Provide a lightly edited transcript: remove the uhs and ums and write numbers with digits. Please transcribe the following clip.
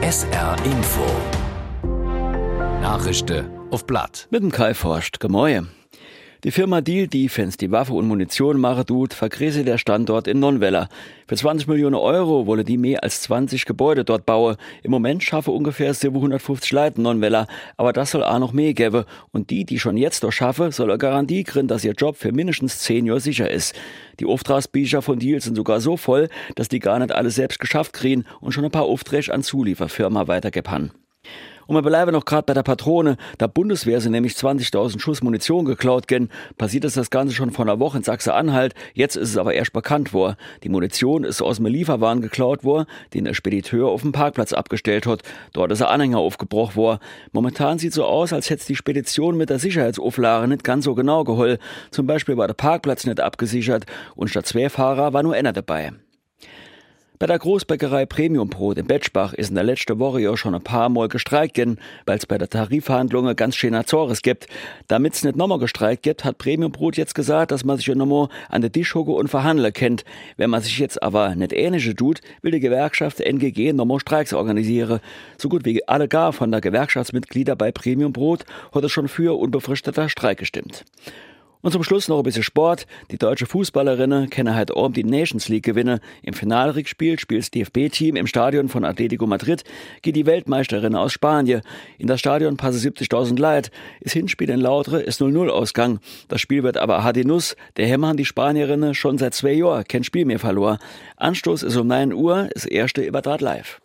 SR Info. Nachrichten auf Blatt. Mit dem Kai Forst. Gemäue. Die Firma Diehl Defense, die Waffe und Munition machen tut, vergrößert der Standort in Nonwella. Für 20 Millionen Euro wolle die mehr als 20 Gebäude dort bauen. Im Moment schaffe ungefähr 750 Leute in Nonwella, aber das soll auch noch mehr geben. Und die schon jetzt dort schaffen, soll eine Garantie kriegen, dass ihr Job für mindestens 10 Jahre sicher ist. Die Auftragsbücher von Diehl sind sogar so voll, dass die gar nicht alles selbst geschafft kriegen und schon ein paar Aufträge an Zulieferfirma weitergeben haben. Und wir bleiben noch gerade bei der Patrone. Der Bundeswehr sind nämlich 20.000 Schuss Munition geklaut gen. Passiert ist das Ganze schon vor einer Woche in Sachsen-Anhalt. Jetzt ist es aber erst bekannt worden. Die Munition ist aus dem Lieferwagen geklaut worden, den der Spediteur auf dem Parkplatz abgestellt hat. Dort ist ein Anhänger aufgebrochen worden. Momentan sieht so aus, als hätte die Spedition mit der Sicherheitsauflage nicht ganz so genau geholt. Zum Beispiel war der Parkplatz nicht abgesichert und statt 2 Fahrer war nur einer dabei. Bei der Großbäckerei Premium Brot in Betschbach ist in der letzten Woche ja schon ein paar Mal gestreikt worden, weil es bei der Tarifverhandlungen ganz schön Azores gibt. Damit es nicht nochmal gestreikt gibt, hat Premium Brot jetzt gesagt, dass man sich ja nochmal an der Tisch hocken und verhandeln kennt. Wenn man sich jetzt aber nicht Ähnliches tut, will die Gewerkschaft NGG nochmal Streiks organisieren. So gut wie alle gar von der Gewerkschaftsmitglieder bei Premium Brot hat es schon für unbefristeter Streik gestimmt. Und zum Schluss noch ein bisschen Sport. Die deutsche Fußballerinnen können heute Abend die Nations League gewinnen. Im Finalrückspiel spielt das DFB-Team im Stadion von Atletico Madrid gegen die Weltmeisterinnen aus Spanien. In das Stadion passen 70.000 Leute. Das Hinspiel in Lautre ist 0-0 Ausgang. Das Spiel wird aber harte Nuss. Der haben die Spanierinnen schon seit 2 Jahren kein Spiel mehr verloren. Anstoß ist um 9 Uhr, das erste über Draht live.